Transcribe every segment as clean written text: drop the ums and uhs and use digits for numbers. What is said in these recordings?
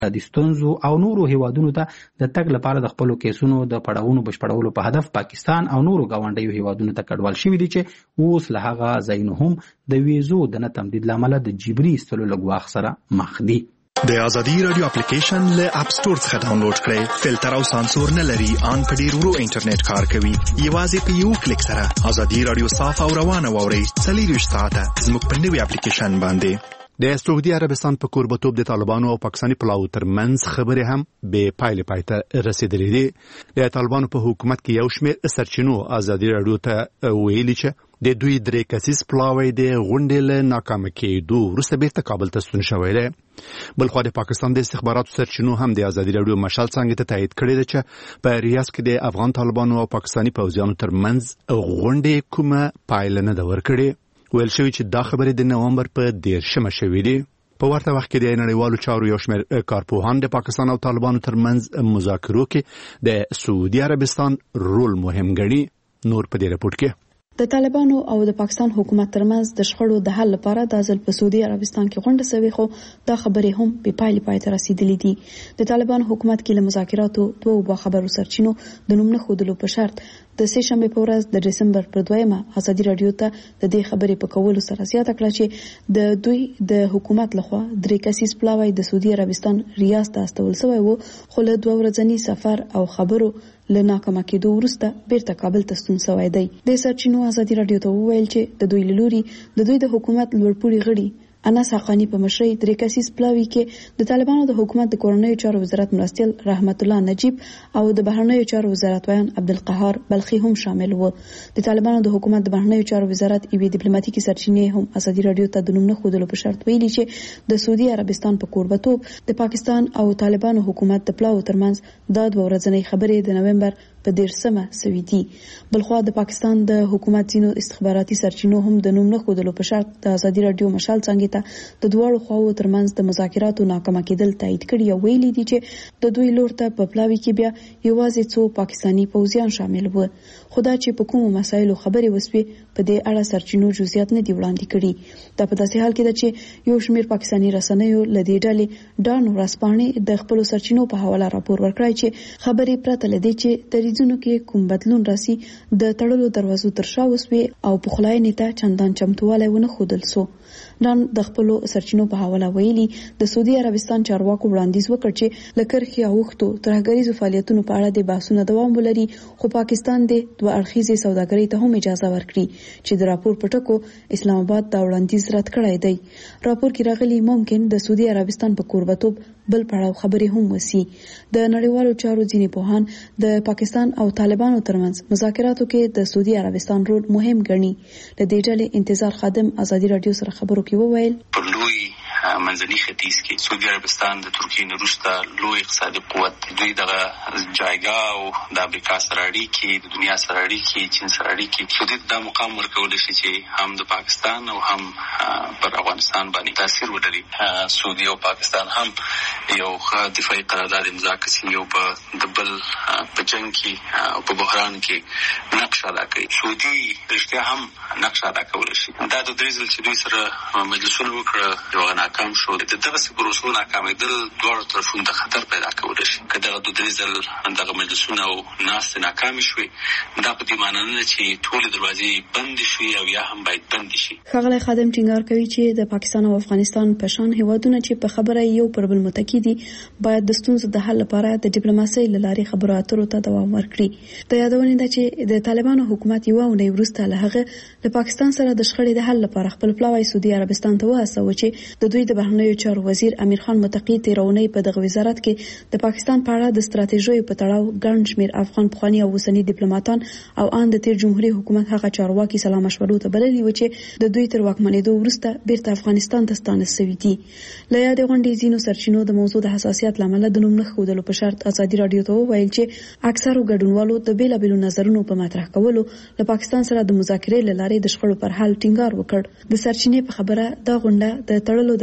د ستونزو او نورو هیوادونو ته د تګ لپاره د خپلو کیسونو د پړاوونو بشپړولو په هدف پاکستان او نورو ګاونډیو هیوادونو ته کډوال شوي دي چې اوس له هغه ځایونو هم د ویزو د نه تمدید له امله د جبري ایستلو له ګواښ سره مخ دي. د ازادي رادیو اپلیکیشن له اپ سټور څخه ډاونلوډ کړئ. فلټر او سانسور نه لري، ان په ډیر ورو انټرنیټ کار کوي. یوازې په یو کلیک سره ازادي رادیو صاف او روانه واورئ. 24 ساعته زموږ په نوې اپلیکیشن باندې. د سعودي عربستان په کوربتوب د طالبانو او پاکستاني پلاوو ترمنځ خبرې هم به پایلې پایته رسیدلې دي. د طالبانو په حکومت کې یو شمېر سرچینو ازادي رادیو ته ویلي چې د دوی 3 کسیز پلاوی د غونډې له ناکامه کېدو وروسته بیرته کابل ته ستون شوی دی. بلخوا د پاکستان د استخباراتو سرچینو هم د ازادي رادیو مشال څنګه ته تایید کړی دی چې په ریاض کې د افغان طالبانو او پاکستاني پوځیانو ترمنځ غونډې کومه پایله نه ده ورکړې. ویل شوی چې دا خبرې د نومبر په 10 شوې دي. په ورته وخت کې د نړیوالو چارو یو شمېر کارپوهان د پاکستان او طالبانو ترمنځ مذاکرو کې د سعودي عربستان رول مهم ګڼي. نور په دې رپورټ کې د طالبانو او د پاکستان حکومت ترمنځ د شخړو د حل لپاره د ځل په سعودي عربستان کې غونډه شوې، خو دا خبرې هم په پایلې پایته رسیدلې دي. د طالبان حکومت کې له مذاکراتو دوه باخبرو سرچینو د نوم نه ښودلو په شرط د سه شنبه په ورځ د دسمبر پر 2 ازادي رادیو ته د دې خبرې په کولو سره زیاته کړه چې د دوی د حکومت لخوا 3 کسیز پلاوی د سعودي عربستان ریاض ته استول شوی وو، خو له 2 ورځنی سفر او خبرو له ناکامه کېدو وروسته بیرته کابل ته ستون شوی دی. د سرچینو ازادي رادیو ته وویل چې د دوی له لوري د دوی د حکومت لوړپوړي غړي انس حقانی په مشرۍ 3 کسیز پلاوی کې د طالبانو د حکومت د کورنیو چارو وزارت مرستیال رحمت الله نجیب او د بهرنیو چارو وزارت ویان عبدالقهار بلخی هم شامل وو. د طالبانو د حکومت د بهرنیو چارو وزارت ایوي ډیپلوماټیکي سرچینې هم ازادي رادیو ته د نوم نه ښودلو په شرط ویلي چې د سعودي عربستان په کوربتوب د پاکستان او طالبانو حکومت د پلاوو ترمنځ د 2 ورځنۍ خبرې د نومبر په 10 سوي دي. بلخوا د پاکستان د حکومت ځینو استخباراتي سرچینو هم د نوم نه ښودلو په شرط د ازادي رادیو مشال څنګه ته د دواړو خواو ترمنځ د مذاکراتو ناکامه کېدل تایید کړي او ویلي دي چې د دوی لور ته په پلاوي کې بیا یوازې څو پاکستاني پوځیان شامل وو. خدا چې په کومو مسایلو خبرې وسوي په دې اړه سرچینو جزئیات نه دی وړاندې کړي. دا په داسې حال کې ده چې یو شمېر پاکستاني رسنیو له دې ډلې ډان ورځپاڼې د خپلو سرچینو په حواله راپور ورکړی چې خبرې پرته له دې چې دریځونو کې کوم بدلون راسي د تړلو دروازو تر شا وسوي او په خلاینې ته چندان چمتوالی ونه ښودل سو. ډان د خپلو سرچینو په حواله ویلي د سعودي عربستان چارواکو وړاندیز وکړ چې له کرښې اوښتو ترهګریزو فعالیتونو په اړه د بحثونو دوام ولري، خو پاکستان د 2 اړخیزې سوداګرۍ ته هم اجازه ورکړي چې د راپور په ټکو اسلام آباد دا وړاندیز رد کړی دی. راپور کې راغلي ممکن د سعودي عربستان په کوربتوب بل پړاو خبرې هم وسی. د نړیوالو چارو ځینې پوهان د پاکستان او طالبانو ترمنځ مذاکراتو کې د سعودي عربستان رول مهم ګڼي. د دې ډلې انتظار خادم ازادي رادیو سره خبرو کې وویل په لوی منځني ختیځ کې سعودي عربستان د ترکیې نه وروسته لوی اقتصادي قوت، دوی دغه جایګه او د امریکا سره اړیکې، د دنیا سره اړیکې، چین سره اړیکې، سعودي دا مقام ورکولی شي چې هم د پاکستان او هم پر افغانستان باندې تاثیر ولري. سعودي او پاکستان هم یو دفاعي قرارداد امضا کړي، یو په د بل په جنگ کې او په بحران کې نقش ادا کوي. سعودي رښتیا هم نقش ادا کولی شي. دا د درې ځل چې دوی سره مجلسونه وکړه یو ناکام شو. د دغه پروسو ناکامېدل دواړو طرفونو ته خطر پیدا کولی شي. که دغه 2-3 ځل دغه مجلسونه او ناستې ناکامې شوې، دا په دې معنی نه چې ټولې دروازې بندې شوې او یا هم باید بندې شي. ښاغلی خادم ټینګار کوي چې د پاکستان او افغانستان په شان هیوادونه چې په خبره یو پر بل متکی دي باید د ستونزو د حل لپاره د ډیپلوماسۍ له لارې خبرو اترو ته دوام ورکړي. د یادونې ده چې د طالبانو حکومت یوه اونۍ وروسته له هغه د پاکستان سره د شخړې د حل لپاره خپل پلاوی سعودي عربستان ته وهڅاوه چې د دوی د بهرنیو چارو وزیر امیر خان متقی تیرونی په دغه وزارت کې د پاکستان په اړه د ستراتیژیو په تړاو ګڼ شمېر افغان پخواني او اوسني ډیپلوماټان او ان د تیر جمهوریت حکومت هغه چارواکي سلا مشورو ته بللي و چې د دوی تر واکمنېدو وروسته بیرته افغانستان ته ستانه شوي دي. له یادې غونډې ځینو سرچینو د موضوع د حساسیت له امله د نوم نه ښودلو په شرط ازادي رادیو ته وویل چې اکثرو ګډونوالو د بېلابېلو نظرونو په مطرح کولو له پاکستان سره د مذاکرې له لارې د شخړو پر حل ټینګار وکړ. د سرچینې په خبره دا غونډه د تړلو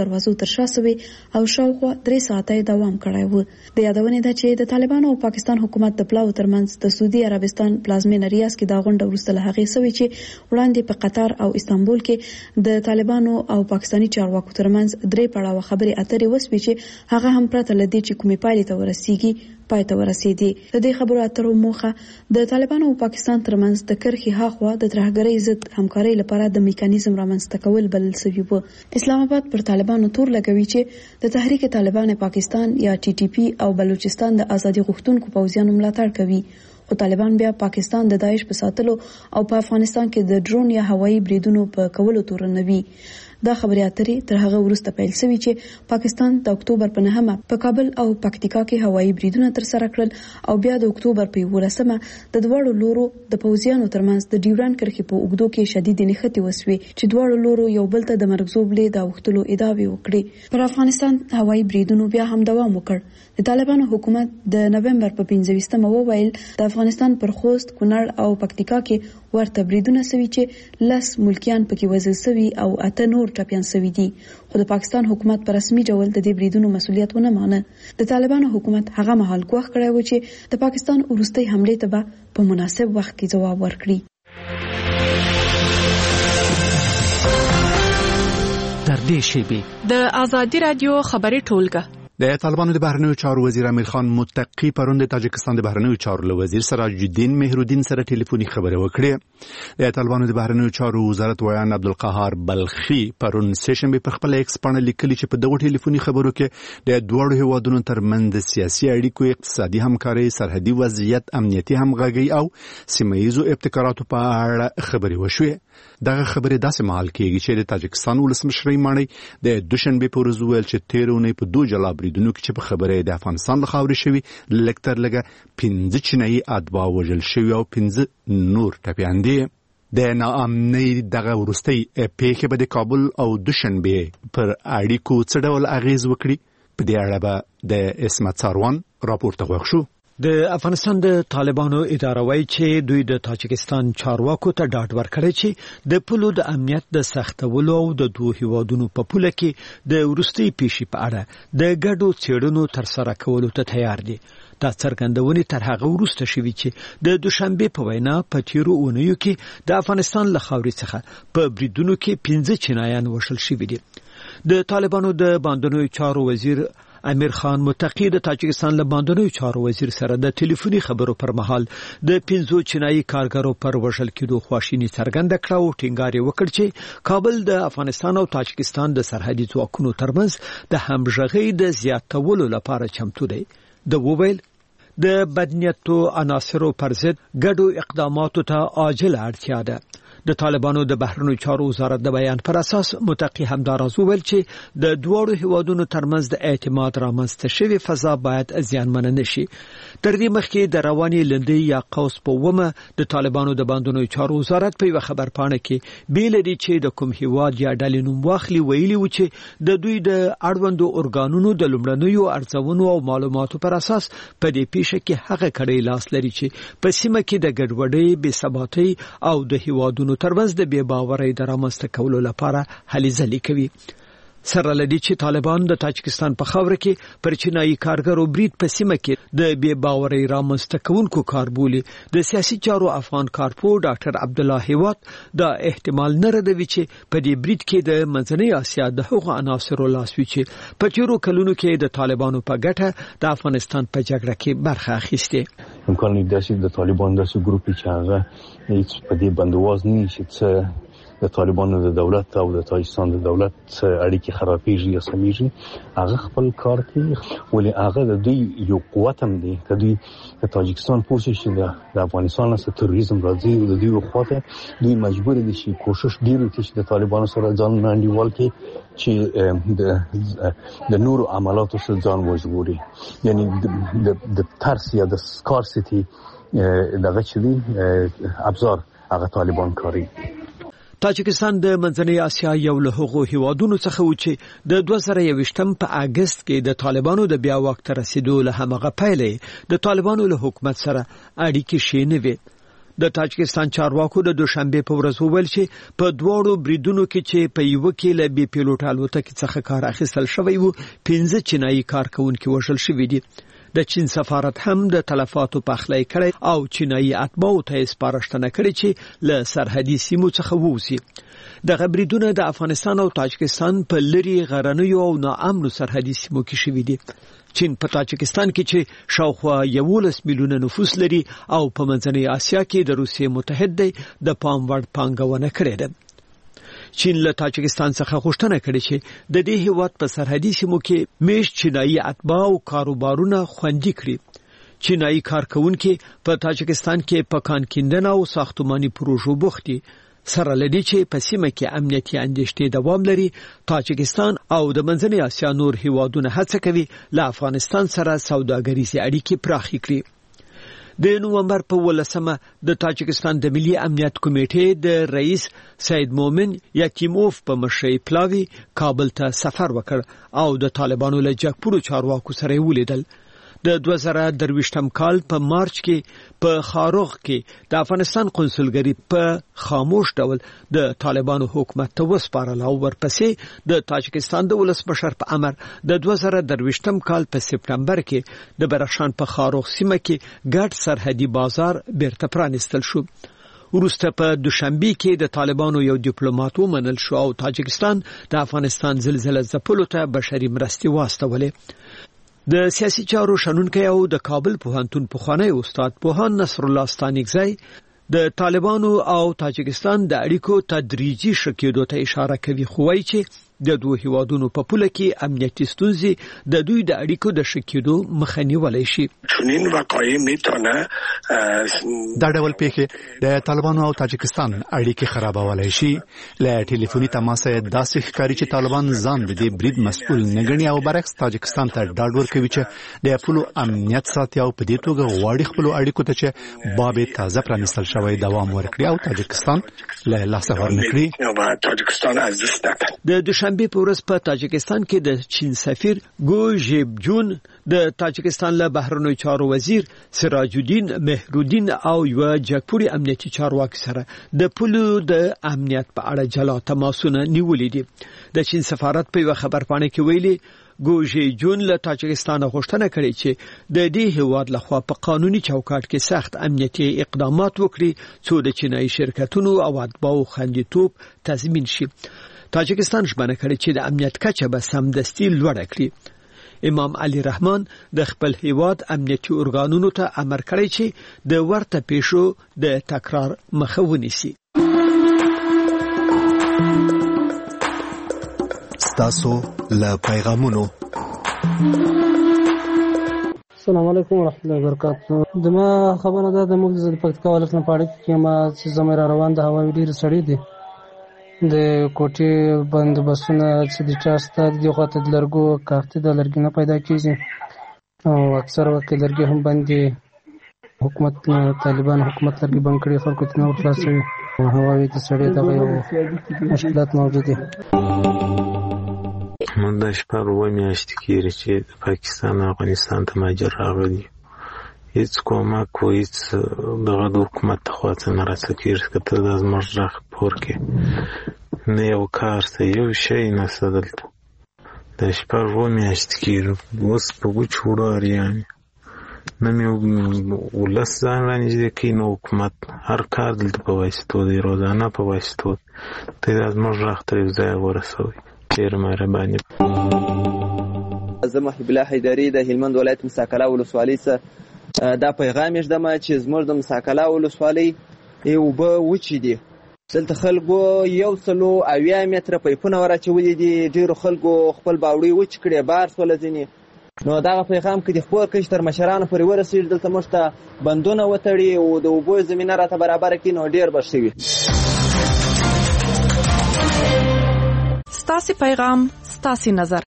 دروازو تر شا سوي او شاوخوا 3 ساعته دوام کړی و. د یادونې ده چې د طالبانو او پاکستان حکومت د پلاو ترمنځ د سعودي عربستان پلازمینه ریاض کې دا غونډه وروسته له هغې سوي چې وړاندې په قطر او استانبول کې د طالبانو او پاکستاني چارواکو ترمنځ 3 پړاوه خبرې اترې وسوي چې هغه هم پرته لدی چې کومې پایلې ته ورسیږي پای ته ورسېدي. د دې خبرو اترو موخه د طالبانو او پاکستان ترمنځ د کرښې هاخوا د ترهګرۍ ضد همکارۍ لپاره د میکانیزم رامنځته کول بلل شوی و. اسلام آباد پر طالبانو تور لګوي چې د تحریک طالبان پاکستان یا TTP او بلوچستان د ازادي غوښتونکو پوځیانو ملاتړ کوي. خو طالبان بیا پاکستان د داعش په ساتلو او په افغانستان کې د ډرون یا هوایي بریدونو په کولو تورنوي. دا خبرې اترې تر هغه وروسته پیل شوې چې پاکستان د اکتوبر په 9 په کابل او پکتیکا کې هوایي بریدونه ترسره کړل او بیا د اکتوبر په 11 د دواړو لورو د پوځیانو ترمنځ د ډیورند کرښې په اوږدو کې شدید نښتې وسوي چې دواړو لورو یو بل ته د مرګ زوبلې د اوښتلو ادعاوې وکړي. پر افغانستان هوایي بریدونو بیا هم دوام وکړ. د طالبانو حکومت د نومبر په 15 وویل د افغانستان پر خوست، کونړ او پکتیکا کې ورته بریدونه سوي چې 10 ملکیان پکې وژل سوي او 8 نور ټپیان سوي دي. خو د پاکستان حکومت په رسمي ډول د دې بریدونو مسؤلیت ونه مانه. د طالبانو حکومت هغه مهال ګواښ کړی و چې د پاکستان وروستۍ حملې ته به په مناسب وخت کې جواب ورکړي. تر دې شیبې د ازادي رادیو خبري ټولګه د طالبانو د بهرنیو چارو وزیر امیر خان متقی پرون د تاجکستان د بهرنیو چارو وزیر سراج الدین مهرالدین سره ټلیفوني خبرې وکړې. د طالبانو د بهرنیو چارو وزارت ویان عبدالقهار بلخی پرون سهشنبه په خپل ایکس باندې لیکلي چې په دغه ټلیفوني خبرو کې د دوه هیوادونو ترمنځ د سیاسي اړیکو، اقتصادي همکاري، سرحدي وضعیت، امنیتي همغږي او سیمه‌ییزو ابتکاراتو په اړه خبرې وشوې. دغه خبرې داسې مهال کېږي چې د تاجکستان ولسمشر ماڼۍ د دوشنبه په ورځ ویل چې تیرونه په دوه جلا بریدونو کې چې په خبره د افغانستان له خاورې شوی لکتر لګه 15 چینایي اتباع وژل شوی او 15 نور ټپیان دي. د ناامنۍ دغه وروستۍ پیښې به د کابل او دوشنبه پر اړیکو څه ډول اغیز وکړي؟ په دې اړه به د اسمت ساروان راپور ته غوښ شو. د افغانستان د طالبانو اداره وايي چې دوی د تاجکستان چارواکو ته ډاډ ورکړی چې د پولو د امنیت د سختولو او د دوه هیوادونو په پوله کې د وروستي پیښې په اړه د ګډو څېړنو ترسره کولو ته تیار دي. دا څرګندونې تر هغه وروسته شوي چې د دوشنبه په وینا په تیرو اونیو کې د افغانستان له خاورې څخه په بریدونو کې 15 چینایان وژل شوي دي. د طالبانو د باندنیو چارو وزیر امیر خان متقی د تاجکستان له باندنیو چارو وزیر سره د ټلیفوني خبرو پر مهال د 15 چینایي کارګرو پر وژل کېدو خواشیني څرګنده کړه او ټینګار وکړ چې کابل د افغانستان او تاجکستان د سرحدي ځواکونو ترمنځ د همغږۍ د زیاتولو لپاره چمتو دی. د وویل د بدنیتو عناصرو پر ضد ګډو اقداماتو ته عاجله اړتیا ده. د طالبانو د بهرنیو چارو وزارت د بیان پر اساس متقی همداراز وویل چې د دوه هیوادونو ترمنځ د اعتماد رامنځته شوی فضا باید زیانمن نشي. تر دې مخکې د رواني لندې یا قوس په ومه د طالبانو د باندنیو چارو وزارت په یو خبرپاڼه کې بیل دي چې د کوم هیواد یا ډلې نوم واخلي ویلي و چې د دوی د اړوندو ارګانونو د لومړنیو ارزونو او معلوماتو پر اساس په دې پیښه کې هغه کړي لاس لري چې په سیمه کې د ګډوډۍ، بې ثباتۍ او د هیوادونو ترمنځ د بې باورۍ د رامنځته کولو لپاره هلې ځلې کوي. سره لدی چې طالبان د تاجکستان په خاوره کې پر چینایي کارګرو برید په سیمه کې د بې باورۍ رامنځته کوونکو کار بولي. د سیاسي چارو افغان کارپو ډاکټر عبدالله هیواد دا احتمال نه ردوي چې په دې برید کې د منځنۍ اسیا د هغو عناصرو لاس وي چې په تیرو کلونو کې د طالبانو په ګټه د افغانستان په جګړه کې برخه اخیسته. امکان لري چې د طالبان داسې ګروپ چې هغه هیڅ په دې بندواز نه شي چې د طالبانو د دولت او د تاجکستان د دولت اړیکې خرابېږي یا سمېږي. هغه خپل کار کوي ولې هغه د دوی یو قوت هم دی. که دوی د تاجکستان پوه شي چې د افغانستان څخه تروریزم راځي او د دوی خواته دوی مجبور دي چې کوشش ډېر وکړي چې د طالبانو سره ځان انډیوال کړي چې د نورو عملاتو سره ځان وژغوري. یعنی د ترس یا د سکارسیټي دغه چې دی ابزار هغه طالبان کاری. تاجکستان د منځنۍ اسیا یو له هغو هیوادونو څخه و چې د 2021 په اگست کې د طالبانو د بیا وخت رسیدو له همغه پیلې د طالبانو له حکومت سره اړیکې شې نه وي. د تاجکستان چارواکو د دوشنبه په ورځ وویل چې په دواړو بریدونو کې چې په یو کې له بي پیلوټ الوتکې څخه کار اخیستل شوی وو 15 چینایي کارکونکو وژل شوي دي. د چین سفارت هم د تلفاتو پخلی کړي او چینایي اتباعو ته سپارښتنه کړې چې له سرحدي سیمو څخه ووځي. د غبرګونونو د افغانستان او تاجکستان په لری غرنیو او ناامنو سرحدي سیمو کې شوي دي. چین په تاجکستان کې چې شاوخوا 11 میلیونه نفوس لري او په منځنۍ اسیا کې د روسیې متحد دی د پام وړ پانګونه کړې ده. چین له تاجکستان څخه غوښتنه کړې چې د دې هیواد په سرحدي سیمو کې میش چینایي اتباع او کاروبارونه خوندي کړي. چینایي کارکونکو په تاجکستان کې په کان کیندنه او ساختماني پروژو بوخت دي. سره لدی چې په سیمه کې امنیتي اندېښنې دوام لري. تاجکستان او د منځنۍ اسیا نور هیوادونه هڅه کوي له افغانستان سره سوداګریزي اړیکې پراخې کړي. د نومبر په 18مه د تاجکستان د ملي امنیت کمیټې د رئیس سید مومن یتیموف په مشرۍ پلاوی کابل ته سفر وکړ او د طالبانو له جګپورو چارواکو سره ولیدل. د 2023م کال په مارچ کې په خاروغ کې د افغانستان قونسلګری په خاموش ډول د طالبانو حکومت ته وسپارل او ورپسې د تاجکستان د ولسمشر په امر د 2023م کال په سپټمبر کې د بدخشان په خاروغ سیمه کې ګډ سرحدي بازار بیرته پرانیستل شو. وروسته په دوشنبه کې د طالبانو یو ډیپلوماټ ومنل شو او تاجکستان د افغانستان زلزلې ځپلو ته بشري مرستې واستولې. د سیاسي چارو شنونکي او د کابل پوهنتون پخوانی استاد پوهان نصر الله ستانکزی د طالبانو او تاجکستان د اړیکو تدریجي شکېدو ته اشاره کوي، خو وايي چې د دوه هیوادونو په پوله کې امنیتي ستونزې د دوی د اړیکو د شکېدو مخه نیولی شي. چنین واقعي میتونه دا ډول پیښې د طالبانو او تاجکستان اړیکې خرابولای شي. له ټلیفوني تماس داسې ښکاري چې طالبان ځان د دې برید مسؤل نه ګڼي او برعکس تاجکستان ته ډاډ ورکوي چې د پولو امنیت ساتي او په دې توګه غواړي خپل اړیکو ته چې باب تازه پرانیستل شوی دوام ورکړي او تاجکستان له لاسه ورنکړي. د دوشنبه په ورځ په تاجکستان کې د چین سفیر ګو ژیبجون د تاجکستان له بهرنیو چارو وزیر سراج الدین مهرودین او یو جګپوري امنیتي چارواکي سره د پولو د امنیت په اړه جلا تماسونه نیولې دي. د چین سفارت په یو خبرپاڼه کې ویلي ګوژي جون له تاجکستان غوښتنه کړې چې د دې هیواد لخوا په قانوني چوکاټ کې سخت امنیتي اقدامات وکړي څو د چینایي شرکتونو او اتباعو خوندیتوب تضمین شي. تاجکستان ژمنه کړې چې د امنیت کچه به سمدستي لوړه کړي. امام علي رحمان د خپل هیواد امنیتي ارګانونو ته امر کړی چې د ورته پیښو د تکرار مخه ونیسي. تاسو له پیغامونو. السلام علیکم ورحمۃ اللہ وبرکاتہ. دما خبره ده د موږ د پکتیکا ولایت په اړه کې ما چې زموږ روان د هوا ډیر سړی دي د کوټي بندوبستونه چې د چاسته د خاطر د لرګو کارت د لرګي نه پیدا کیږي او اکثر وخت لرګي هم باندې حکومت طالبان حکومت لرګي بند کړي خلکو ته نور خلاصوي او هواوی د سړی دغه مشکلات موجود دي. من د شپږ میاشتې کېږي چې د پاکستان او افغانستان ته مهاجر راغلي. هیڅ کومک و هیڅ دغه د حکومت ته خوا څه نه راسکېږي که ته دا زموږ غږ پور کې نه یو کار ته یو شی نشته دلته. د شپږ میاشتې کېږي اوس په وچ وړو اریان نه مې ولس ځان رانږدې کوي نو حکومت هر کار دلته په واسطو دی روزانه په واسطو ته دا زموږ غږ ته یو ځای ورسوي. ډېر مهرباني. زه محب الله حیدري د هلمند ولایت مساکله ولسوالۍ څخه دا پیغام یې ږدم چې زموږ د مساکله ولسوالۍ اوبه وچې دي. دلته خلکو 170 متره پایپونه وراچولي دي. ډېرو خلکو خپل باوړۍ وچ کړې بار سوله ځینې. نو دغه پیغام که د خپور کښ تر مشرانو پورې ورسېږي دلته موږ ته بندونه وتړي او د اوبو زمینه راته برابره کړي نو ډېر به ښه وي. ستاسي پیغام ستاسي نظر.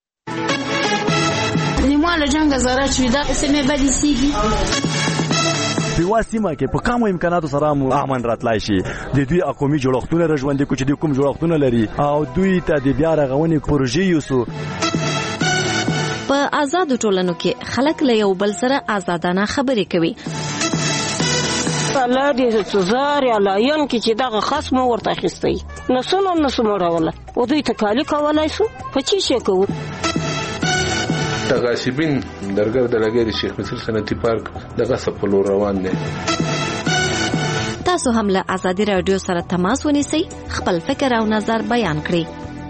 نیماله جنگ زاره چې دا سمې بدې سیږي په واسطه کې په کومو امکاناتو سره امن راتلای شي. د دوی اقومي جوړښتونه رژوندې کوچ دي کوم جوړښتونه لري او دوی ته د بیا رغونې پروژې یوسو. په آزاد ټولنو کې خلک له یو بل سره آزادانه خبرې کوي. الله دې سزار یا لایون کې چې دغه خاص مو ورته اخیستی نسو مړوله او دوی ته کالي کولای شو په چی شي کوو تغاسبین درګر د لګیری شیخ مصر صنعتي پارک دغه سپلو روان دي. تاسو هم له آزادي رادیو سره تماس ونیسئ، خپل فکر او نظر بیان کړئ.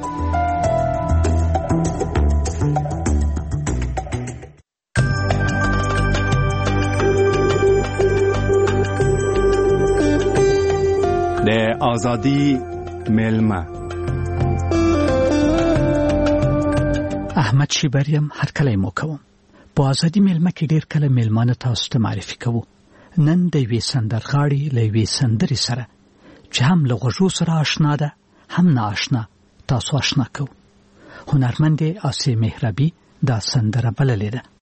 د آزادي ملما احمد شیبریم هر کله مو کوم په آزادي ملما کې ډیر کله ملمانه تاسو ته معرفي کوو. نن د وی سندرغاړي لوي سندري سره چې هم له غوږو سره آشنا ده هم نه آشنا تاسو آشنا کو. هنرمند آسی مهربي دا سندره بللې ده.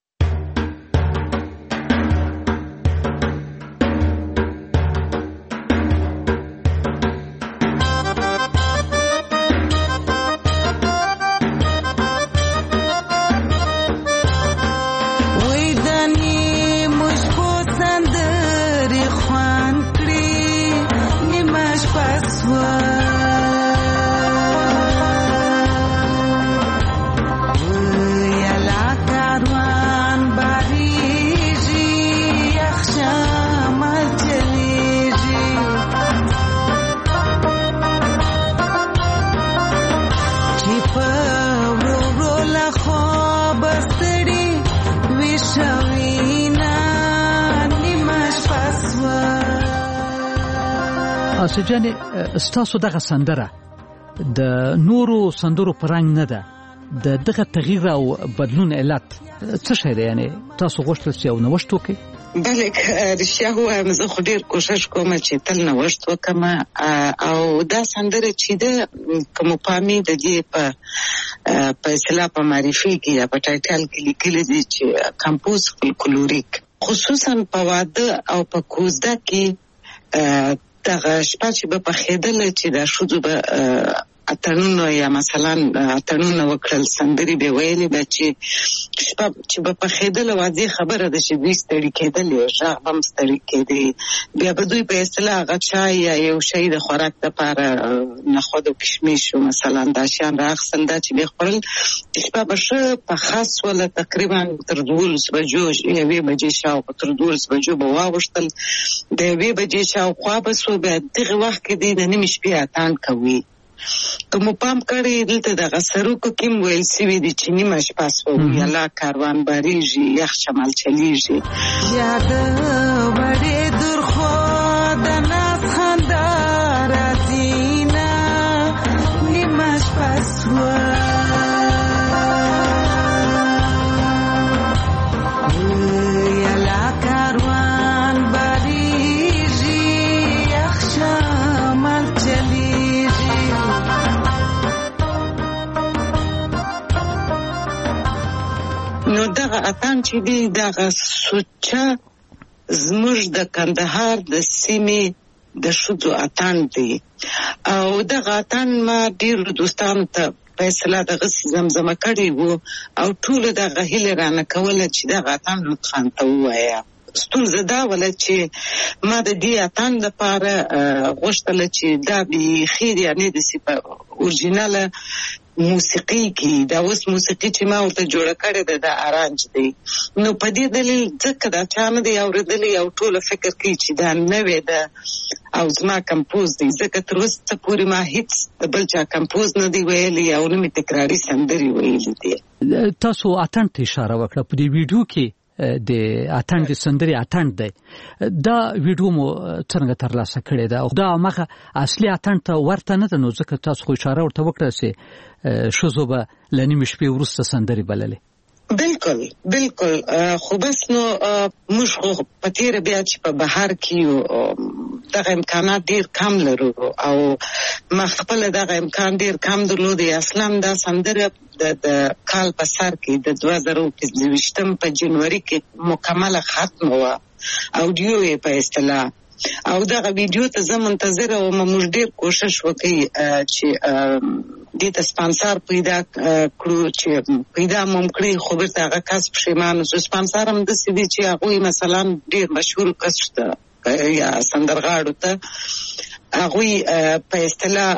سجانه ستاسو دغه سندره د نورو سندرو پرنګ نه ده، د دغه تغییر او بدلون علت څه شی دی؟ یعنی تاسو غوښتل چې یو نوښت وکړئ؟ بله رښتیا ووایم، زه خو ډېر کوشش کوم چې تل نوښت وکړم او دا سندره چې ده که مو پامي د دې په اصطلاح په معرفي کې یا په ټایټل کې لیکلي دي چې کمپوز فولکلوریک، خصوصا په واده او په کوزده کې دغه شپه چې به پخېدله چې د ښځو به اتڼونه یا مثلا اتڼونه وکړل، سندرې به ویلې به چې شپه چې به پخېدله واضح خبره ده چې دوی ستړي کېدلې، غږ به هم ستړي کېدی، بیا به دوی په اصطلاح هغه چای یا یو شی د خوراک دپاره نخود او کشمیش مثلا دا شیان رااخیستل، دا چې به یې خوړل شپه به ښه پخه سوله، تقریبا تر 12 بجو 1 بجې شاوخوا تر 12 بجو به واوښتل، د 1 بجې شاوخوا به سو، بیا دغه وخت کې دوی د نیمې شپې اتڼ کوي. که مو پام کړی دلته دغه سروکو کې م ویل سوي دي چې نیمه شپه سوه یلا کاروان باریږي یخ شمال چلیږي. یاد وړې درخوا د ناز خندا راځي نه نیمه شپه سوه یلا کاروان باریږي یخ شمال چلیږي. نو دغه اتڼ چې دی دغه سوچه زموږ د کندهار د سیمې د ښځو اتڼ دی او دغه اتڼ ما ډېرو دوستانو ته په اصطلاح دغسې زمزمه کړې وو او ټولو دغه هیله رانه کوله چې دغه اتڼ لطفا ته ووایه. ستونزه دا وله چې ما د دې اتڼ لپاره غوښتله چې دا بیخي یعنې داسې په اورجیناله موسیقي کې دا اوس موسیقي چې ما ورته جوړه کړې ده دا ارانج دی، نو په دې دلیل ځکه دا چا نه دی اورېدلی او ټوله فکر کوي چې دا نوې ده او زما کمپوز دی، ځکه تر اوسه پورې ما هیڅ د بل چا کمپوز نه دی ویلی او نه مې تکراري سندرې ویلي دي. تاسو اتڼ ته اشاره وکړه، په دې ویډیو کې د اتڼ د سندرې اتڼ دی، دا ویډیو مو څنګه ترلاسه کړې ده او دا هغه اصلي اتڼ ته ورته نه ده؟ نو ځکه تاسو خو اشاره ورته وکړه چې ښځو به له نیمې شپې وروسته سندرې بللې. بالکل خو بس نو موږ خو په تېره بیا چې په بهر کې یو دغه امکانات ډېر کم لرو او ما خپله دغه امکان ډېر کم درلودی. اصلا دا سندره د کال په سر کې د 2025 په جنوري کې مکمله ختمه وه، اودیو یې په اصطلاح او دغه ویډیو ته زه منتظره وم. موږ ډېر کوشش وکړي چې دې ته سپانسر پیدا کړو چې پیدا مو کړي، خو بیرته هغه کس پښیمان شو. سپانسر هم داسې دی چې هغوی مثلا ډېر مشهور کس شته یا سندرغاړو ته هغوی په اصطلاح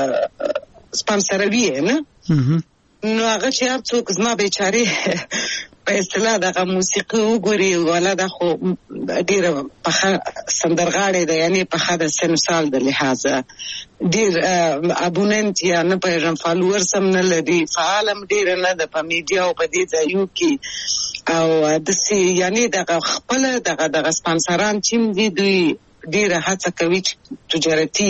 سپانسروي نه نو هغه چې هر څوک زما بیچارې په اصطلاح دغه موسیقي وګوري ولا د خو ډېره پخه سندرغاړې ده یعنی پخه د سن سال د لحاظه ډېر ابوننت یا نه پیژم فالوورز هم نه لري فعالم ډېر نه د په میډیا او په دې ځایو کې او داسې یعنی دغه خپل دغه سپانسران چې دي دوی ډیره هڅه کوي چې تجارتي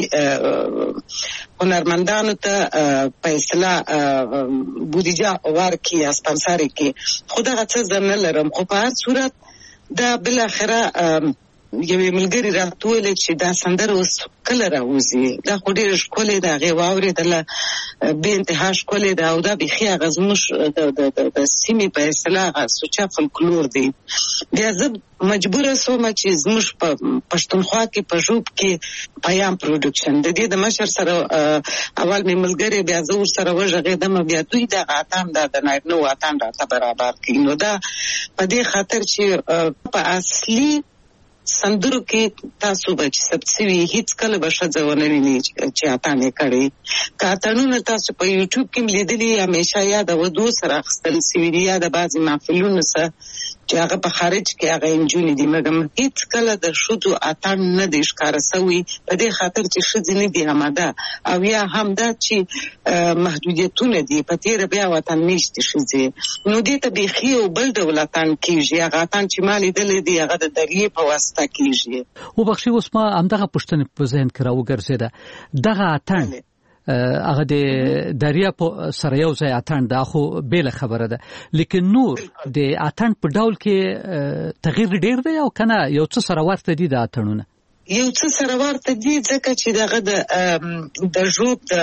هنرمندانو ته په اصطلاح بودیجه ورکړي یا سپانسر کړي خو دغه څه زه نه لرم خو په هر صورت دا بالاخره یوې ملګري راته وویل چې دا سندره اوس کله راوځي دا خو ډېره ښکلې ده هغې واورېدله بې انتها ښکلې ده او دا بیخي هغه زموږ د سیمې په اصطلاح هغه سوچه فلکلور دی بیا زه مجبوره سومه چې زموږ په پښتونخوا کې په ژوب کې پیام پروډکشن د دې د مشر سره اول مې ملګري بیا زه ورسره وغږېدم بیا دوی دغه اتڼ د نارینه و اتڼ راته برابر کړي نو دا په دې خاطر چې په اصلي سندرو کې تاسو به چې ثبت شوي هیڅ کله به ښځه ونه ویني چې اتڼ یې کړی که اتڼونه تاسو په یوټیوب کې لیدلي همیشه یا د ودو سره اخیستل شوي دي یا د بعضې محفلونو سره چې هغه په خارج کې هغه نجونې دي مګر هیڅ کله د ښځو اتڼ نه دی ښکاره شوی په دې خاطر چې ښځې نه دي آماده او یا هم دا چې محدودیتونه دي په تېره بیا وطن میشتې ښځې نو دې ته بیخي یو بل ډول اتڼ کېږي هغه اتڼ چې ما لیدلی دی هغه د دریې په واسطه کېږي وبخښئ اوس ما همدغه پوښتنې په ذهن کې راوګرځېده دغه اتڼ هغه د دریا په سره یو ځای اتڼ دا خو بیله خبره ده لیکن نور د اتڼ په ډول کې تغییر ډیر دی او کنه یو څه سره ورته دي د اتڼونه یو څه سره ورته دي ځکه چې دغه د ژوب د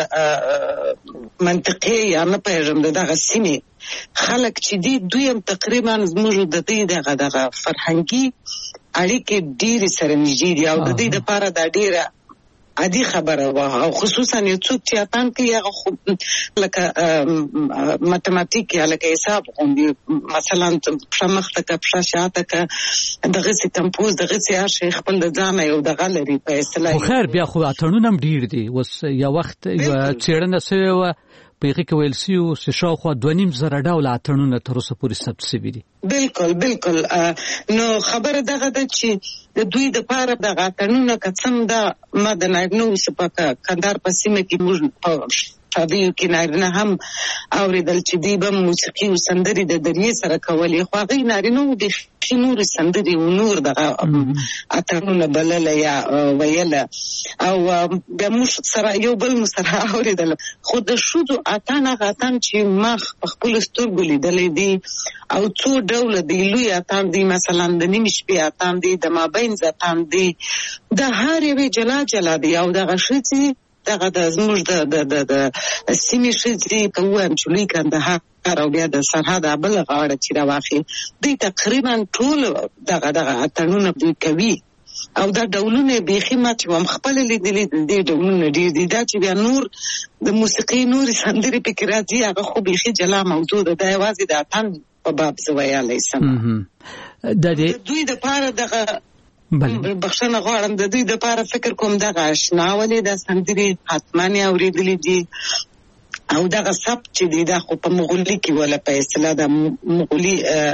منطقې یا نه پیژم دغه سیمې خلک چې دي دوی هم تقریبا زموږ د دې دغه فرهنګي اړیکې ډېرې سره نږدې دي او د دې دپاره دا ډېره عادي خبره وه او خصوصا یو څوک چې اتڼ کوي هغه خو لکه ماتماتیک یا لکه حساب غوندې مثلا پښه مخته که پښه شاته که دغسې کمپوز دغسې هر شی خپل د ځانه یو دغه لري په اصطلاح خو خیر بیا خو اتڼونه هم ډېر دي اوس یو وخت یوه څېړنه سوې وه په هغې کې ویل سوي وو چې شاوخوا 2,500 ډوله اتڼونه تر اوسه پورې ثبت شوي دي بالکل نو خبره دغه ده چې د دوی دپاره دغه اتڼونه که څه هم دا ما د نارینه اوس په کندهار په سیمه کې موږ په شادیو کې نارینه هم اورېدل چې دوی به موسیقي او سندرې د دریې سره کولې خو هغوی نارینه وو بیخي نورې سندرې و نور دغه اتڼونه بلله یا ویله او بیا موږ سره یو بل مو سره اورېدل خو د ښځو اتڼ هغه اتڼ چې ما په خپلو سترګو لیدلی دی او څو ډوله دی لوی اتڼ دی مثلا د نیمې شپې اتڼ دی د مابینځ اتڼ دی د هر یوې جلا جلا دی او دغه ښځې دغه د زموږ د سیمې ښځې که ووایم چې لوی کندهار او بیا د سرحد بله غاړه چې راواخلي دوی تقریبا ټول دغه اتڼونه دوی کوي او دا ډولونه بیخي ما چې وم خپله لیدلي د دې ډولونه ډېر دي دا چې بیا نور د موسیقي نورې سندرې پکې راځي هغه خو بیخي جلا موضوع ده دا یوازې د اتڼ په باب زه ویلی سم د دوی دپاره دغه بخښنه غواړم د دوی دپاره فکر کوم دغه اشنا ولې دا سندرې حتما یې اورېدلې دي او دغه سبک چې دی دا خو په مغولي کې ولا په اصطلاح د مغولي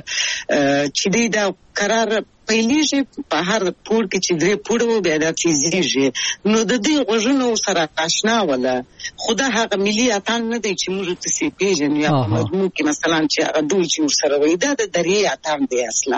چې دی دا قرار پیلېږي په هر پوړ کې چې 3 پوړه و بیا دا تیزېږي نو د دې غوږونو سره اشنا ولا خو دا هغه ملي اتڼ نه دی چې موږ تاسې پېژنو یا په مضمون کې مثلا چې هغه ډول چې ورسره وایي دا د دریې اتڼ دی اصلا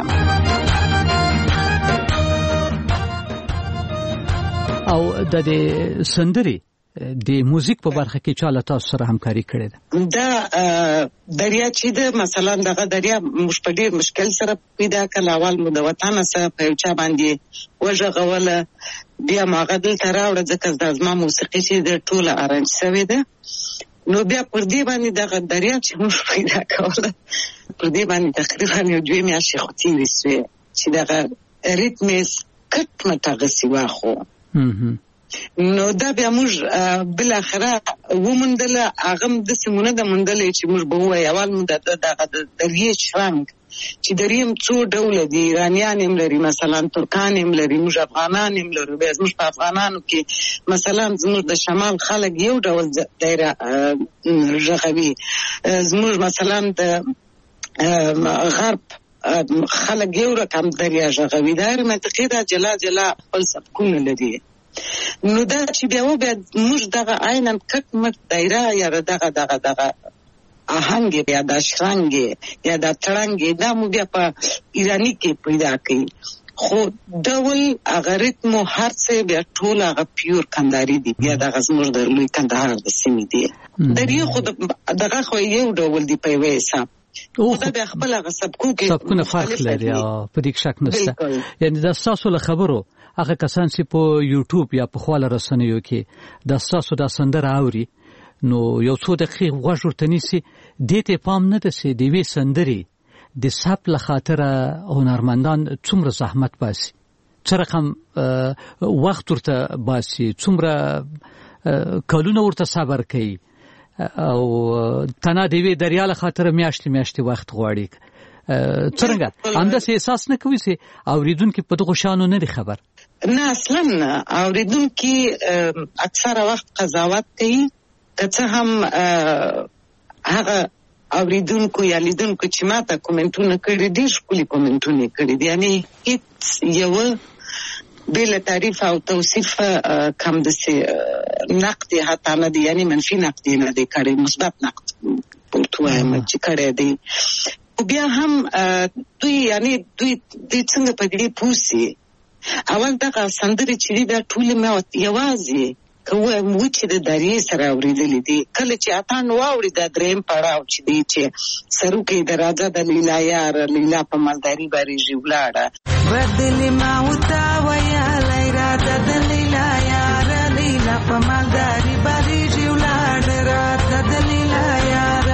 او د سندرې د موزیک په برخه کې چاله تاسو سره همکاري کړې ده دا دریا چې ده مثلا دغه دریا موږ په ډېر مشکل سره پیدا کړل اول مو د وطنه سره په یو چا باندې وژغوله بیا مو هغه دلته راوړه ځکه دا زما موسیقي چې ده ټوله ارنج شوې ده نو بیا پر دې باندې دغه دریا چې موږ پیدا کوله پر دې باندې تقریبا یو 2 میاشتې خو تېرې شوې چې دغه ریتم یې کټ مټ هغسې واخو نو دا بیا موږ بالاخره وموندله هغه هم داسې مونه ده موندلی چې موږ به ووایو اول مو دغه د دریې شرنګ چې دریم څو ډول دي ایرانیان هم لري مثلا ترکان هم لري موږ افغانان هم لرو بیا زموږ په افغانانو کې مثلا زموږ د شمال خلک یو ډول دایره ژغوي زموږ مثلا د غرب خلک یو رقم دریا ژغوي دا منطقې دا جلا جلا خپل سبکونه لري نو دا چې بیا موږ دغه عیناً کټ مټ دایره یا دغه آهنګ یا د شرنګ یا د تړنګ دا مو بیا په ایرانی کې پیدا کړي خو ډول هغه ریتم هر څه بیا ټول هغه پیور کندهاري دي بیا دغه زموږ د لوی کندهار د سیمې دي درې خو دغه خو یو ډول دی په یوه حساب دا بیا خپل هغه سبکونه فرق لري په دې شک نشته یعنی دا ستاسو له خبرو هغه کسان چې په یوټیوب یا په خواله رسنیو کې د ستاسو د سندره اوري نو یو څو دقیقې غوږ ورته نیسي دې ته پام نه ده چې د وی سندرې د سپ له خاطره هنرمندان څومره زحمت باسي څه رقم وخت ورته باسي څومره کلونه ورته صبر کوي او تنه دی وی دریا له خاطر میاشتې وخت غواړي څنګه انداز احساس نه کوي چې اوریدونکو په دغه شانو نه دی خبر نه اصلا نه اوریدونکو اکثره وخت قضاوت کوي که هم هغه اوریدونکو یا لیدونکو چې ماته کومنټونه کړي دي ښکلي کومنټونه کړي دي یعنی هیڅ یو بلا تعریف او توصیف کم دسي نقد حتی نه دي یعنی منفي نقد نه دي کړي مثبت نقد پورته وایم چې کړي دي او بیا هم دوی یعنی دوی څنګه په دې پوسی اول دغه سندرې چې دا ټول مې یوازې کوه مو چې د دریې سره اوریدلې دي کله چې اتان واوري د دریم پړاو چې دی چې سرو کې د راځه د لیلا یار لیلا په مالداري باندې ژولاړه بدلی ما وتا ویا لیلا د لیلا یار لیلا په مالداري باندې ژولاړه راځه د لیلا یار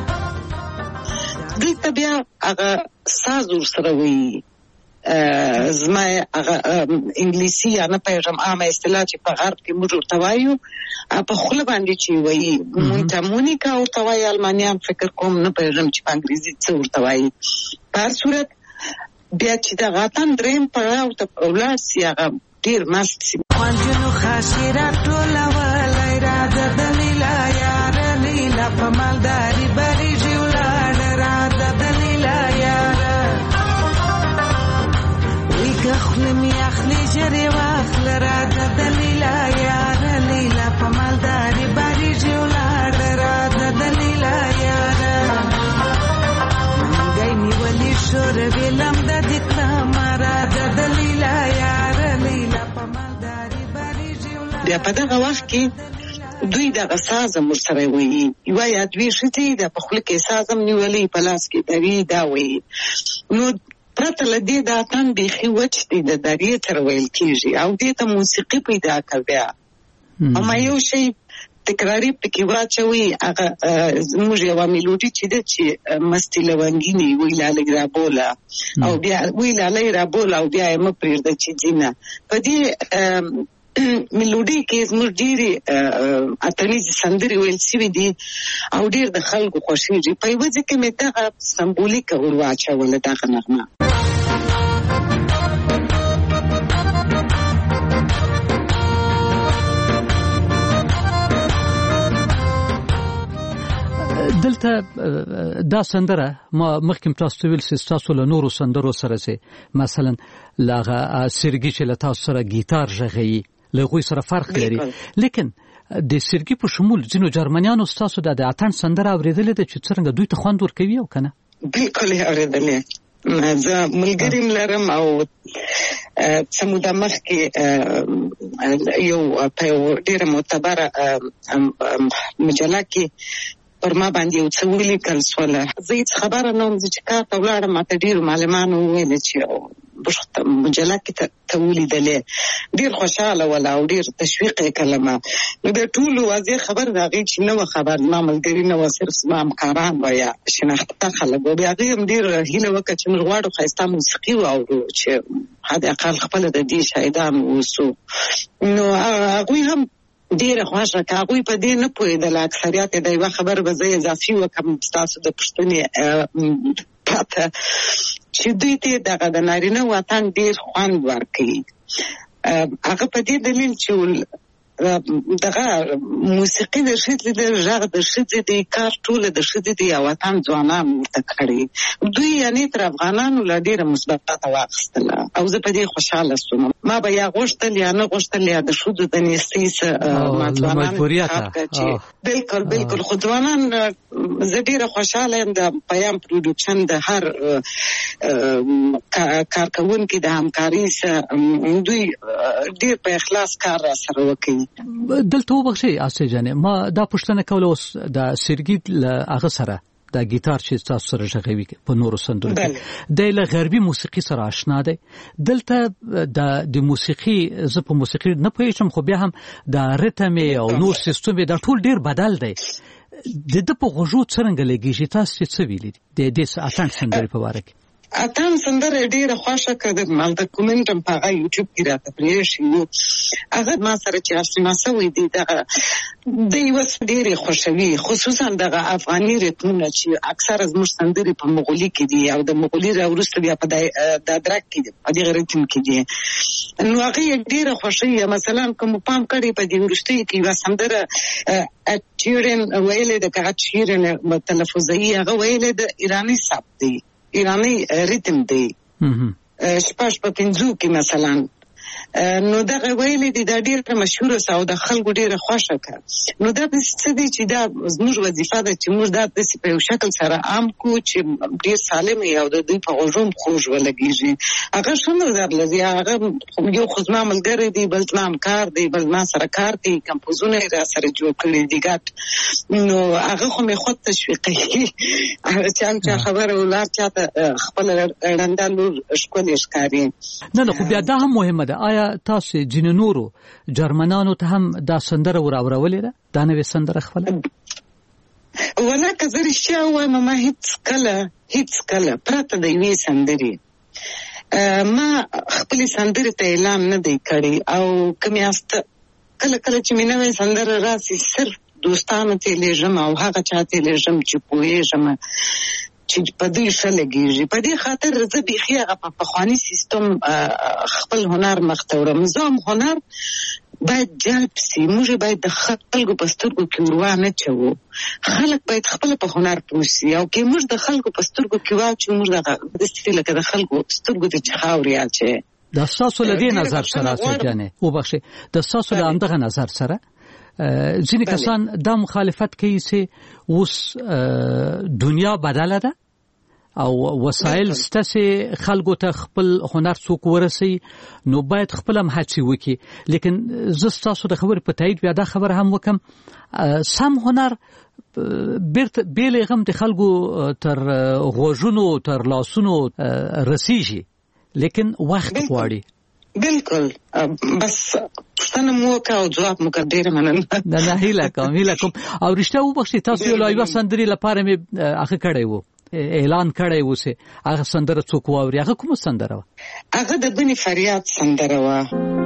دې بیا هغه ساز سره وی زما انګلیسي یا نه پېژم عامه اصطلاح چې په غرب کې موږ ورته وایو په خوله باندې چې وایي مونټامونیکا ورته وایي المانیان فکر کوم نه پېژم چې په انګریزي څه ورته وایي په هر صورت بیا چې د غاتن دریم پړاو ته ولاړ سي هغه ډېر مست سي خوانجنو خاشیره ټوله ولی راځه د لیلا یار لیلا په مالداري باندې ژولاړه راځه د لیلا یار خپل می اخلي جری واخل راځه د لیلا یار لیلا په مالداري باندې ژولاړه راځه د لیلا یار منګای می ولي شور ویلم د دکړه راځه د لیلا یار لیلا په مالداري باندې ژولاړه بیا په دغه وخت کې دوی دغه سازم ورسره وایي یو یا دوی شتي د په خپل کې سازم نیولې په لاس کې دوی دا وایي نو پرته لدې دا تن بيخي وچ دي د دریې تر ویل کیږي او دې ته موسیقي پیدا کوي اما یو شی تکراری پکې واچوي هغه موږ یو میلودي چې د چې مستی لونګینی ویلاله را بولا او بیا ویلاله را بولا او بیا م پرېږده چې جینا په دې میلودي کې زموږ ډېری اتنیز سندري ویل سوي دي او ډېر د خلکو خوښيږي په یوه ځکه مې دغه سمبولیک ورواچوله دغه نغمه دلته دا سندره ما مخکې تاسو ویل چې تاسو له نورو سندرو سره سي مثلا لاغه سرګي چې له تاسو سره گیتار ژغي له غوي سره فرق لري لیکن د سرګي په شمول ځینو جرمنیانو تاسو د اتن سندره اوریدلې ده چې څنګه دوی ته خوند ورکوي او کنه بالکل اوریدلې زه ملګریم لرم او سموده مخکې یو په ډیره معتبره مجله کې پر ما باندې یو څه ولیکل سوله زه هیڅ خبره نه وم چې کار ته ولاړم ماته ډېرو معلمانو وویل چې مجله کې ته ولیدلې ډېر خوشحاله وله او ډېر تشویق یې کړلم نو د ټولو واضح خبر د هغې چې نه وه خبر زما ملګري نه وه صرف زما همکاران وه یا شناخته خلک وه بیا هغې هم ډېر هیله وکړه چې موږ غواړو ښایسته موسیقي واورو چې حد اقل خپله د دې شاهدان واوسو نو هغوی هم ډېره خوښه که هغوی په دې نه پوهېدل اکثریت د یوه خبر به زه اضافي وکړم ستاسو د پوښتنې پاته چې دوی ته د نارینه وطن ډیر خوند ورکوي. هغه په دې دلیل چې دغه موسیقي د ښځې د غږ د ښځې د کار ټوله د ښځې د وطن ځوانان ورته کړي. دوی یعنې تر افغانانو لا ډېره مثبت ګټه واخیستله او زه په دې خوشحاله شوم. ما به یا غوښتل یا نه غوښتل یا د ښځو د نیستۍ ما ځوانان بالکل خو ځوانان زه ډېره خوشحاله یم د پیام پروډکشن د هر کارکوونکي د همکارۍ سره دوی ډېر په اخلاص کار را سره وکړي. دلته وبخښئ آسیا جانې ما دا پوښتنه کوله اوس د سرګي له هغه سره د ګیټار چې تاسو سره غږوي په نورو سندرو کې د غربي موسیقي سره آشنا دی. دلته د موسیقي زه په موسیقي نه پوهېږم خو بیا هم د ریتم او نور سیستم دا ټول ډیر بدل دی. د په غوږو څرنګه لګیږي تاسو څه ویلي د دې اتڼ سندرې په اړه کې؟ اتڼ سندره ډیره خوښه کړه مال د کومنټم په یوټیوب کې راته پریښی وو. هغه ما سره چې آشنا شوی دی دغه د یو ډیره خوشوي خصوصا دغه افغاني ریتمونه چې اکثر زموږ سندرې په مغولي کې دي او د مغولي راوروسته بیا په دادرک کې دي په دغه ریتم کې دي نو هغه ډیره خوشوي. مثلا کوم پام کړی په دې ورشتي کې یو سندره اچیرن ویلې د کاچیرن تلفظي هغه ویلې د ایرانی سبک دی ایرانی ریتم دی شپږ په پنځو کې مثلا نو دا ویلې دي دا ډیره مشهوره او د خلکو ډیره خوښه کړه. نو دا څه دي چې دا زموږ وظیفه ده چې موږ دا په یو شکل سره عام کو چې ډیر سالم او د دوی په غوږم خوږ ولګیږي. هغه څنګه درلږي هغه یو خدمت ملګری دی بل ځان کار دی بل ما سره کار دی کمپوزونه را سره جوړ کړی دی ګټ نو هغه خو مې خود تشویقي هغه چې خبره ولر چاته خپل رندالو شکل ښکاری نه خو بیا دا هم مهمه ده. آیا تاسو جن نورو جرمنانو ته هم دا سندره وراورولې ده دا نوې سندره خپل ولکه زه رښتیا وایم ما هیڅ کله پرته د یوې سندرې ما خپل سندرې ته اعلان نه دی کړی او کوم یاست کله چې مې نوې سندره راسي صرف دوستانو ته لېږم او هغه چاته لېږم چې پوهېږم چې په دې شلګیږي. په دې خاطر زه بيخي هغه په پخوانی سیستم خپل هنر مختورم. زوم هنر باید جلب سي موږ باید د خلکو په سترګو کې ورونه چوو. خلک باید خپل په هنر پوښي او کې موږ د خلکو په سترګو کې واچو موږ د استیل کې د خلکو سترګو ته خاوري اچي. د تاسو له دې نظر سره ځانه وبخښئ د تاسو له اندغه نظر سره ځینې کسان دا مخالفت کوي چې اوس دنیا بدله ده او وسایل ستاسو خلکو ته خپل هنر څوک ورسي نو باید خپل هم هڅه وکړي. لیکن زه تاسو د خبرې په تایید بیا دا خبره هم وکم سم هنر بیلغم د خلکو تر غوژونو تر لاسونو رسیږي لیکن وخت غواړي. بالکل بس پښتنه مو کا او جواب مو ډیر مننه. نه هیله کوم او رښتیا وبخښئ تاسو یو لایو سندري لپاره مې هغه کړی وو اعلان کړی وو چې هغه سندره څوک واوري. هغه کوم سندره و؟ هغه د بني فریاد سندره و.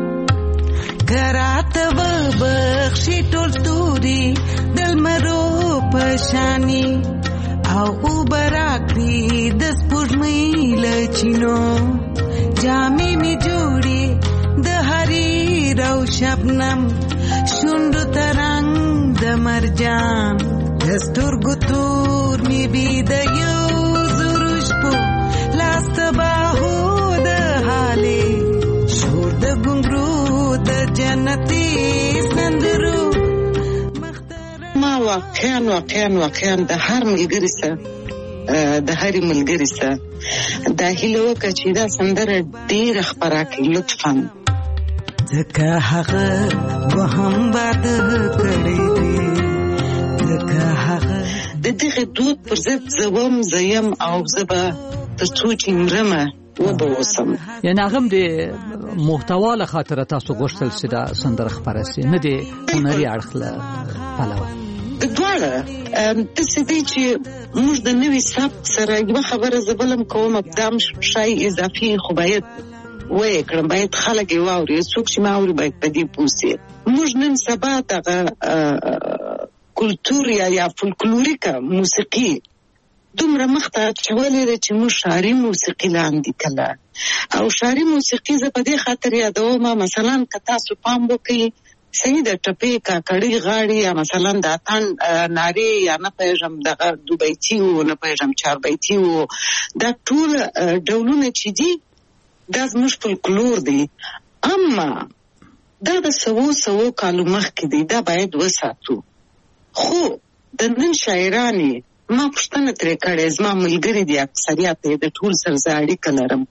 کرات و بخشي ټول توري دلمرو پشانی او براکړي د سپوږمۍ لچینو جامې می جوړي د حریر او شبنم شوندو ترنګ د مرجان دستورګو تور می بي د یو زروش په لاس باهو د حالي شور د ګنګرو د جنتي سندرو ما واقعا د هر ملګری سره د هرې ملګری سره دا هیله وکړه چې دا سندره ډېره خپره کړي لطفا ځکه هغه وهم واده کړی دی ځکه هغه د دغه دود پر ضد زه یم او زه به تر څو چې مرمه وبوسم. یعنې هغه د محتوا له خاطره تاسو غوښتل چې دا سندره خپره سي نه د هنري اړخ له پلوه دواړه داسې دی چې موږ د نوي سبک سره یوه خبره زه بلم کوم دام شای اضافي خو باید ویې کړم باید خلک یې واوري څوک چې ما اوري باید په دې پوه سي. موږ نن سبا دغه کلتور یا فولکلوریکه موسیقي دومره مخته چولې ده چې موږ شعري موسیقي لاندې کله. او شعري موسیقي زه په دې خاطر یادوم، مثلا که تاسو پام وکړئ صحیح د ټپې کاکړي غاړي یا مثلا د اتڼ نارې یا نه پېژم دغه دوبیتي و نه پېژم چاربیتي و، دا ټول ډولونه چې دي دا زموږ فولکلور دی، اما دا د سوو کالو مخکې دی، دا باید وساتو. خو د نن شاعرانې ما پوښتنه ترې کړې، زما ملګري دي اکثریت یې د ټول سره زه اړیکه لرم،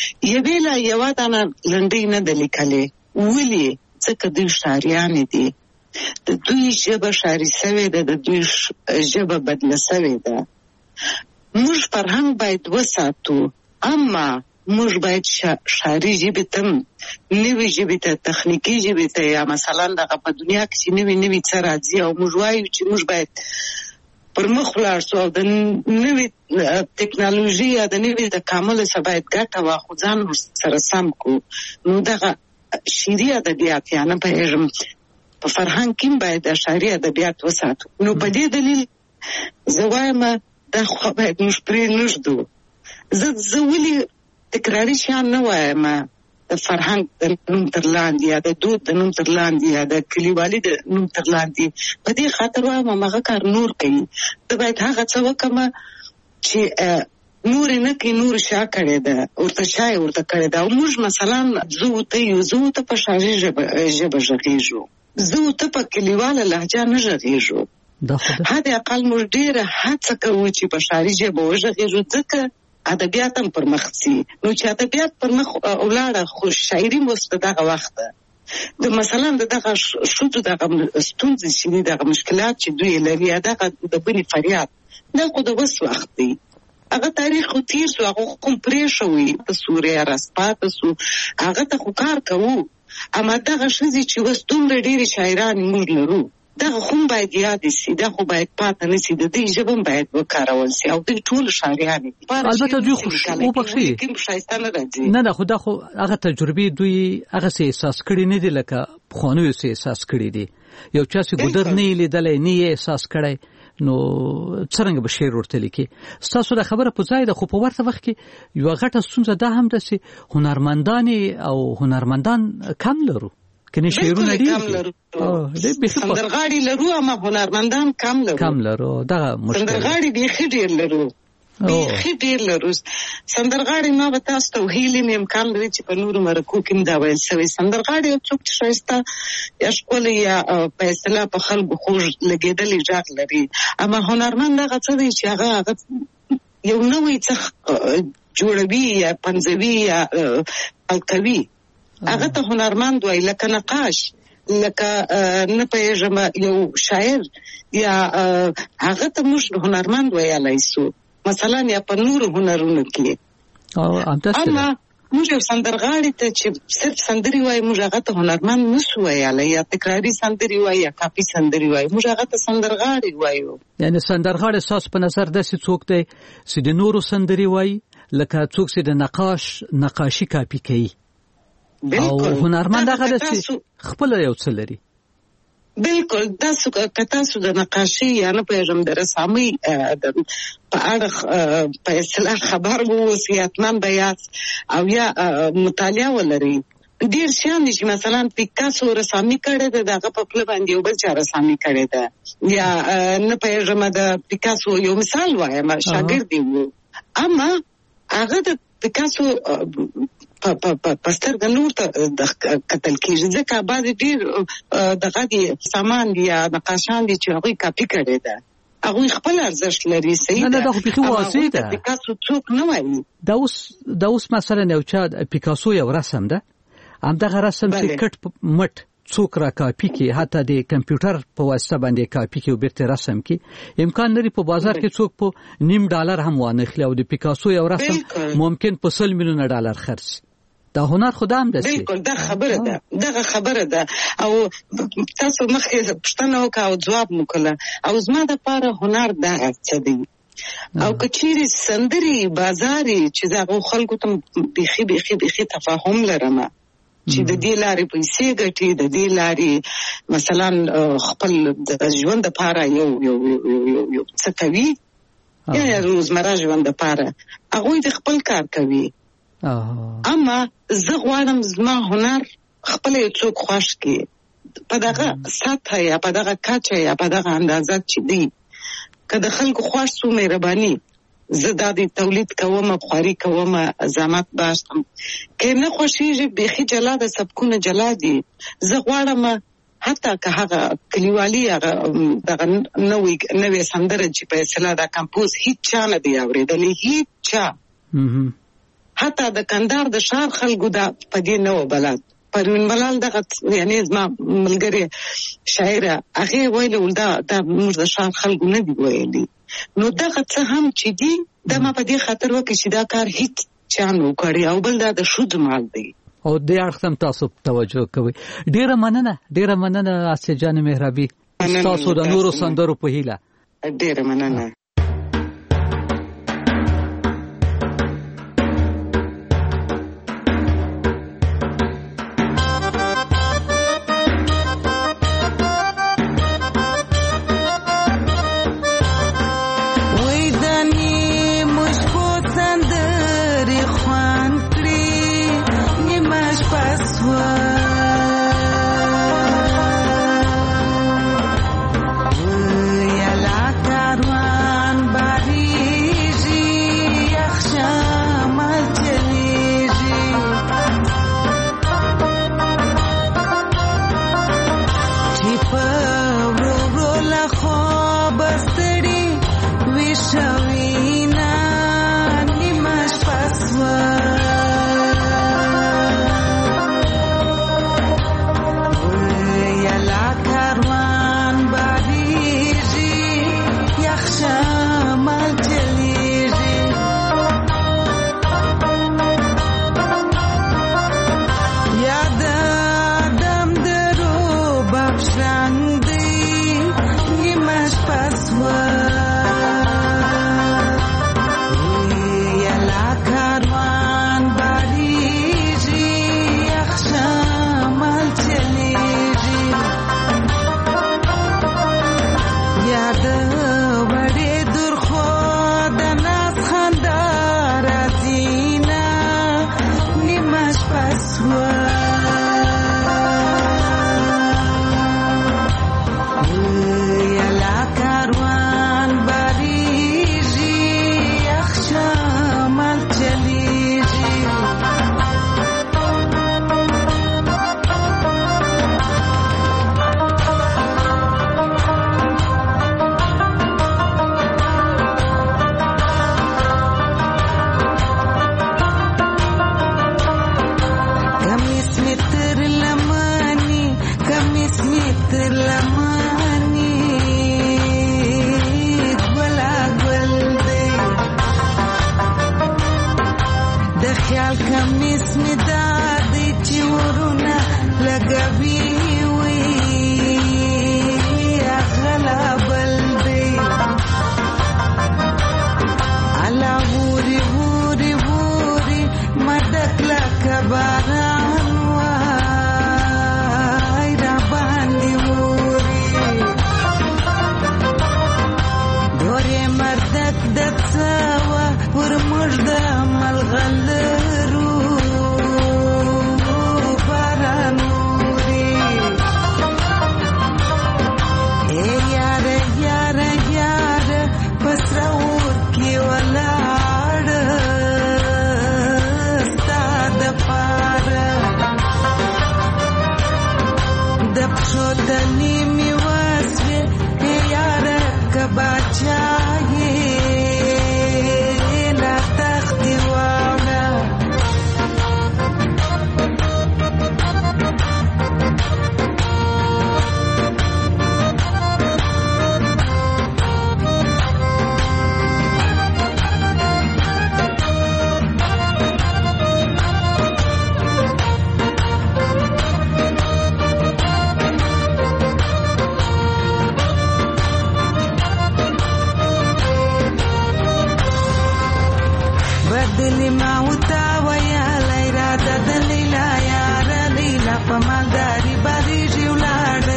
یوه دانه لنډۍ نه ده لیکلې. ولې؟ ځکه دوی شاعریانې دي، د دوی ژبه شاعري سوې ده، د دوی ژبه بدله سوې ده. موږ فرهنګ باید وساتو، اما موږ باید شاعري ژبې ته، نوې ژبې ته، تخنیکي ژبې ته، یا مثلا دغه په دنیا کې چې نوې څه راځي او موږ وایو چې موږ باید پر مخ ولاړ سو او د نوې ټکنالوژي یا د نوې تکامل څخه باید ګټه واخلو، ځان سره سم کو. نو دغه شعري ادبیات یا نه پېژم په فرهنګ کې باید شعري ادبیات وساتو. نو په دې دلیل زه وایم دا خو باید موږ پرې نږدو. زه ولې تکراري شیان نه وایم، د فرهنګ د نوم تر لاندې یا د دود د نوم تر لاندې یا د کلیوالي د نوم تر لاندې، په دې خاطر وایم هغه کار نور کوي. ته باید هغه څه وکړم چې نور نه کوي، نور شا کړی ده، ورته شای ورته کړی ده. او موږ مثلا زه ته په شاعري ژبه غږېږو، زه ته په کلیواله لهجه نه غږېږو. حد اقل موږ ډېره هڅه کوو چې په شاعري ژبه وغږېږو، ځکه ادبیات هم پر مخ ځي. نو چې ادبیات پر مخ ولاړه، خو شاعري مو دغه وخت ده د مثلا دغه ښځو دغه ستونزې چې دي، دغه مشکلات چې دوی لري، دغه د بلې فریاد، دا خو د وس وخت دی، هغه تاریخ خو تیر سو، هغه کوم پرېښوي ته سوریه راسپاته سو، هغه ته خو کار کوو. اما دغه ښځې چې اوس دومره ډېرې شاعرانې موږ لرو، دغه خو باید یاد شي، دا خو باید پاتې نه شي، د دې ژبه باید وکارول شي. او دوی ټول شاعرانې دي، البته دوی خو وبخښي نه ده، خو دا خو هغه تجربې دوی هغه څه احساس کړي نه دي لکه پخوانیو څه احساس کړي دي. یو چا چې ګودر نه یې لیدلی، نه یې احساس کړی، نو څرنګه به شعر ورته لیکي؟ ستاسو د خبره په ځای ده، خو په ورته وخت کې یوه غټه ستونزه دا هم ده چې هنرمندانې او هنرمندان کم لرو، کني شعرونه ډېر سندرغاړي لرو، اما هنرمندان کم لرو. دغه مشکل سندرغاړي بیخي ډېر لرو، بیخي ډېر لرو. سندرغاړي ما به تاسو ته ویلي مې امکان لري چې په نورو مرکو کې دا ویل شوی، سندرغاړي یو څوک چې ښایسته یا ښکلی یا په اصطلاح په خلکو خوږ لګېدلی غږ لري. اما هنرمند هغه څه دی چې هغه یو نوی څه جوړوي یا پنځوي یا الکوي، هغه ته هنرمند وایي. لکه نقاش، لکه نه پېژم یو شاعر، یا هغه ته موږ هنرمند ویلی سو مثلا، یا په نورو هنرونو کې. اما موږ یو سندرغاړي ته چې صرف سندري وایي، موږ هغه ته هنرمند نشو ویلی، یا تکراري سندري وایي یا کاپي سندري وایي، موږ هغه ته سندرغاړي وایو. یعنی سندرغاړي ستاسو په نظر داسې څوک دی چې د نورو سندري وایي، لکه څوک چې د نقاشي کاپي کوي، او هنرمند هغه دی چې خپله یو څه لري. بالکل، تاسو که تاسو د نقاشي یا نه پېژم د رسامۍ په اړه په اصطلاح خبر واوسئ، حتما به یاست او یا مطالعه ولرئ. ډېر شیان دي چې مثلا پیکاسو رسامي کړې ده، دغه په پله باندې یو بل چا رسامي کړې ده، یا نه پېژم د پیکاسو یو مثال وایم، شاګرد یې و، اما هغه د پیکاسو په سترګه نور ته کتل کېږي، ځکه بعضې ډېر دغه دي سامان دي یا نقاشان دي چې هغوی کاپي کړې ده، هغوی خپل ارزښت لري. صحیح ده، دا خو بیخي واضح ده. پیکاسو څوک نه وایي. دا اوس مثلا یو چا پیکاسو یو رسم ده، همدغه رسم چې کټ مټ څوک را کاپي کړي، حتی د کمپیوټر په واسطه باندې کاپي کړي او بیرته رسم کړي، امکان لري په بازار کې څوک په $0.5 هم وانخلي، او د پیکاسو یو رسم ممکن په $100 میلیونه خرڅ. دا هنر خدام ده. بالکل، دا خبره ده، دغه خبره ده. او تاسو مخکې پوښتنه وکړه او ځواب مو کړه، او زما دپاره هنر دغه څه دی. او که چیرې سندري بازاري چې دغه خلکو ته بیخي تفاهم لرم چې د دې لارې پیسې ګټي، د دې لارې مثلا خپل د ژوند لپاره یو څه کوي، یا روزمره ژوند لپاره هغوی د خپل کار کوي. اما زه غواړم زما هنر خپل یو څوک خوښ کړي په دغه سطح یا په دغه کچه یا په دغه اندازه چې دی که د خلکو خوښ سو مهرباني زه دا د تولید کوم خواري کوم زحمت باسم که نه خوښیږي بیخي جلا د سبکونه جلا دي. زه غواړم حتی که هغه کلیوالي هغه دغه نوې سندره چې په اصطلاح دا کمپوز هیڅ چا نه دی اورېدلی، هیڅ چا، حتی د کندهار د ښار خلکو دا په دې نه و بلد. پروین ملال دغه یعنې زما ملګرې شاعره هغې ویلي دا موږ د ښار خلکو نه دي ویلي. نو دغه څه هم چې دي دا ما په دې خاطر وکړي چې دا کار هیڅ چا نه و کړی او بل دا د ښځو مال دی او دې اړخ ته تاسو توجه کوئ. ډېره مننه آسیه جان مهرابي، تاسو د نورو سندرو په هیله. ډېره مننه.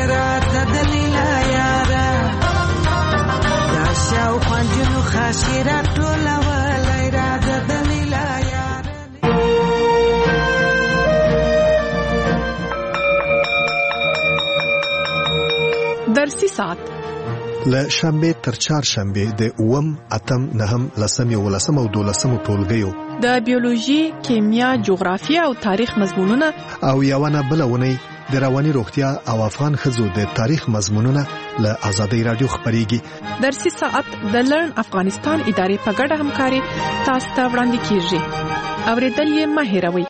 شیر درسي ساعت له شنبه تر چهارشنبه د 8 اتم 9 لسم 11 او 12 ټولګیو د بیولوژي، کیمیا، جغرافیه او تاریخ مضمونونه او یوونه بلونه د رواني روغتیا او افغان ښځو د تاریخ مضمونونه له آزادۍ رادیو خبريږي. درسي ساعت د لرن افغانستان ادارې په ګډه همکاري تاسو ته وړاندې کیږي. اوریدل یې مه هېروئ.